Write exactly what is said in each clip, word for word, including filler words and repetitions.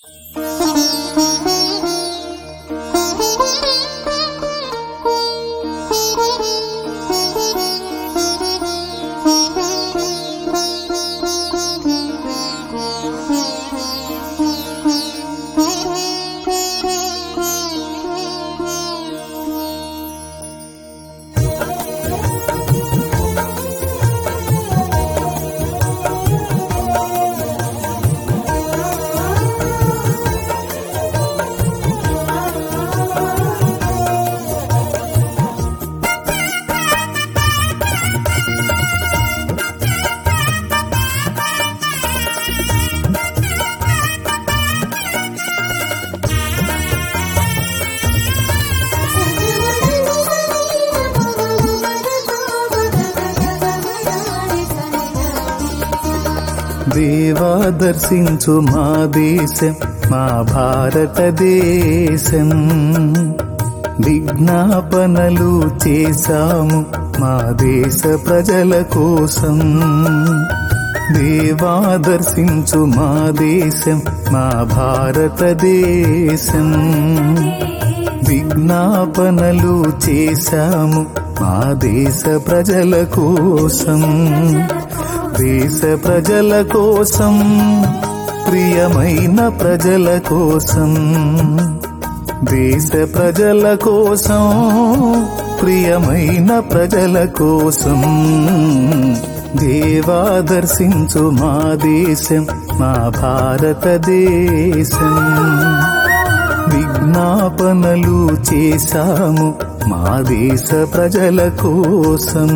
దేవా దర్శించు మా దేశం, మా భారతదేశం. విజ్ఞాపనలు చేశాము మా దేశ ప్రజల కోసం. దేవా దర్శించు మా దేశం, మా భారతదేశం. విజ్ఞాపనలు చేశాము మా దేశ ప్రజల కోసం. దేశ ప్రజల కోసం, ప్రియమైన ప్రజల కోసం. దేశ ప్రజల కోసం, ప్రియమైన ప్రజల కోసం. దేవా దర్శించు మా దేశం, మా భారతదేశం. విజ్ఞాపనలు చేశాము మా దేశ ప్రజల కోసం.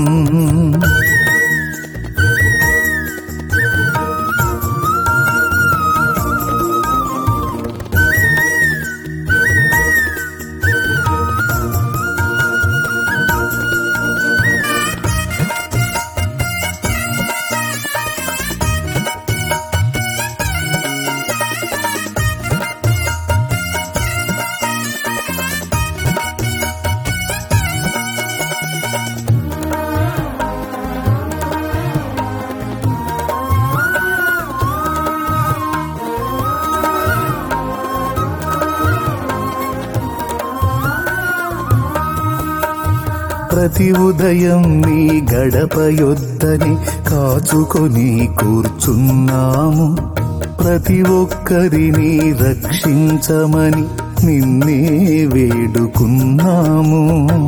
ప్రతి ఉదయం నీ గడప యొద్దని కాచుకొని కూర్చున్నాము. ప్రతి ఒక్కరిని రక్షించమని నిన్నే వేడుకున్నాము.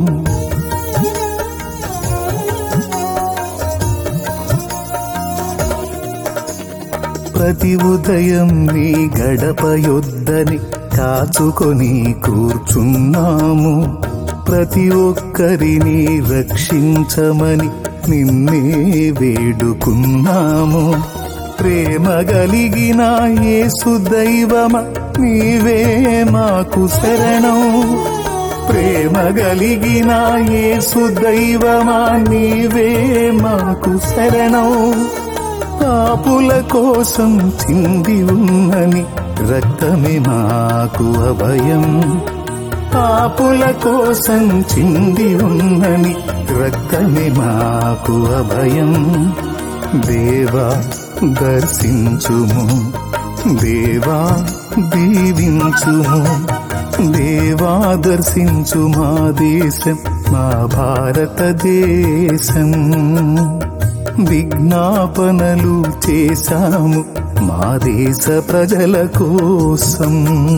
ప్రతి ఉదయం నీ గడప యొద్దని కాచుకొని కూర్చున్నాము. ప్రతి ఒక్కరిని రక్షించమని నిన్నే వేడుకున్నాము. ప్రేమ కలిగిన యేసు దైవమా నీవే మాకు శరణం. ప్రేమ కలిగిన యేసు దైవమా నీవే మాకు శరణం. పాపుల కోసం చింది ఉన్నని రక్తమే మాకు అభయం. పాపుల కోసం చింది ఉన్నని రక్తమే మాకు అభయం. దేవా దర్శించుము, దేవా దీవించుము. దేవా దర్శించు మా దేశం, మా భారతదేశం. విజ్ఞాపనలు చేశాము మా దేశ ప్రజల కోసం.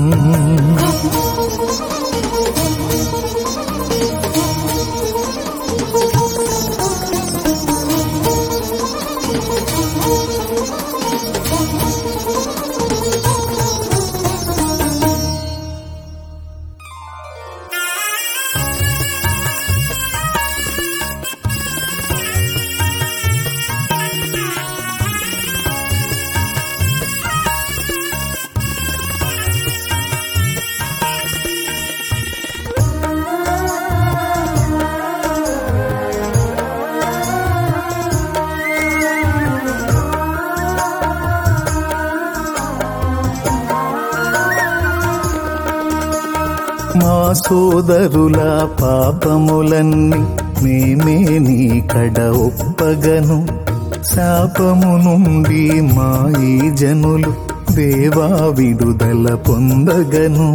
మా సోదరుల పాపములన్నీ మేమే నీ కడ ఒప్పగను. శాపము నుండి మా ఈ జనులు దేవా విడుదల పొందగను.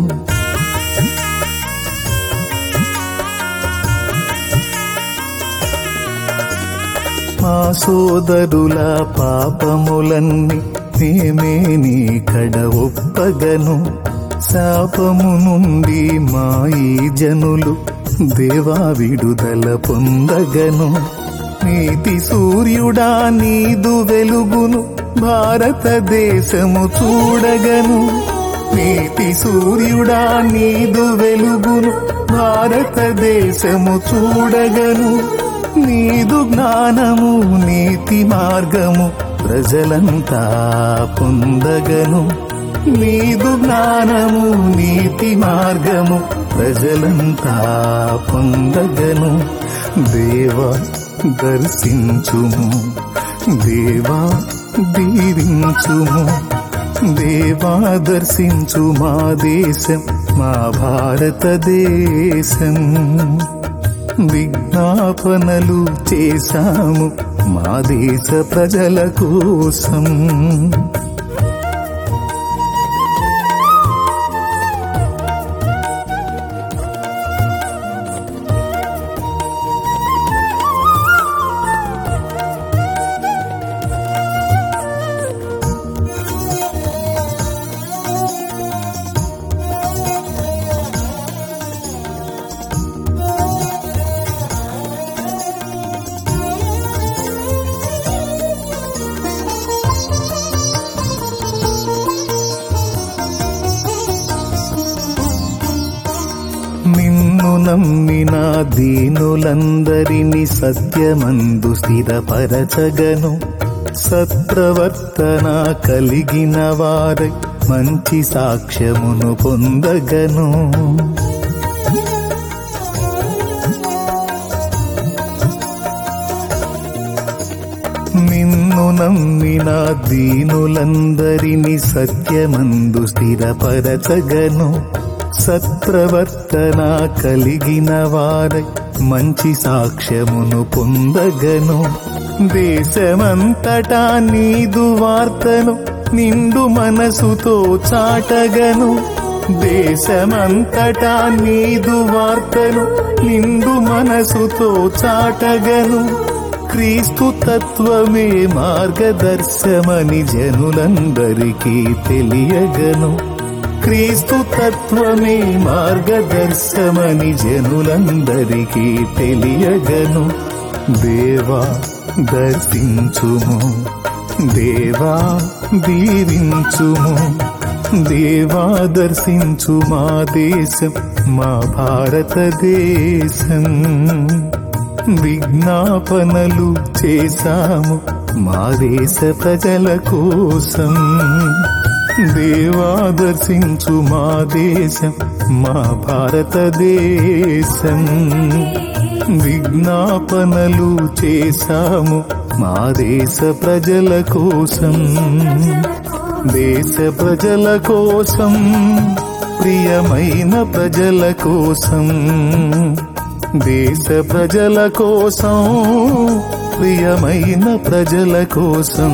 మా సోదరుల పాపములన్నీ మేమే నీ కడ ఒప్పగను. శాపము నుండి మా ఈ జనులు దేవా విడుదల పొందగను. నీతి సూర్యుడా నీదు వెలుగును భారతదేశము చూడగను. నీతి సూర్యుడా నీదు వెలుగును భారతదేశము చూడగను. నీదు జ్ఞానము నీతి మార్గము ప్రజలంతా పొందగను. నీదు జ్ఞానము నీతి మార్గము ప్రజలంతా పొందగను. దేవా దర్శించుము, దేవా దీవించుము. దేవా దర్శించు మా దేశం, మా భారతదేశం. విజ్ఞాపనలు చేశాము మా దేశ ప్రజల కోసం. నిన్ను నమ్మిన దీనులందరిని సత్యమందు స్థిరపరచగను. సత్ప్రవర్తన కలిగిన వారై మంచి సాక్ష్యమును పొందగను. నిన్ను నమ్మిన దీనులందరిని సత్యమందు స్థిరపరచగను. సత్ప్రవర్తన కలిగిన వారై మంచి సాక్ష్యమును పొందగను. దేశమంతటా నీదు వార్తను నిండు మనసుతో చాటగను. దేశమంతటా నీదు వార్తను నిండు మనసుతో చాటగను. క్రీస్తు తత్వమే మార్గదర్శమని జనులందరికీ తెలియగను. క్రీస్తు తత్వమే మార్గదర్శమని జనులందరికీ తెలియగను. దేవా దర్శించుము, దేవా దీవించుము. దేవా దర్శించు మా దేశం, మా భారతదేశం. విజ్ఞాపనలు చేశాము మా దేశ ప్రజల కోసం. దేవా దర్శించు మా దేశం, మా భారతదేశం. విజ్ఞాపనలు చేశాము మా దేశ ప్రజల కోసం. దేశ ప్రజల కోసం, ప్రియమైన ప్రజల కోసం. దేశ ప్రజల కోసం, ప్రియమైన ప్రజల కోసం.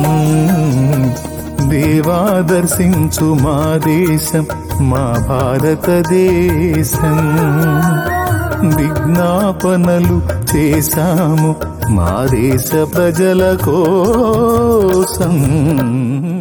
దేవా దర్శించు మా దేశం, మా భారతదేశం. విజ్ఞాపనలు చేశాము మా దేశ ప్రజల కోసం.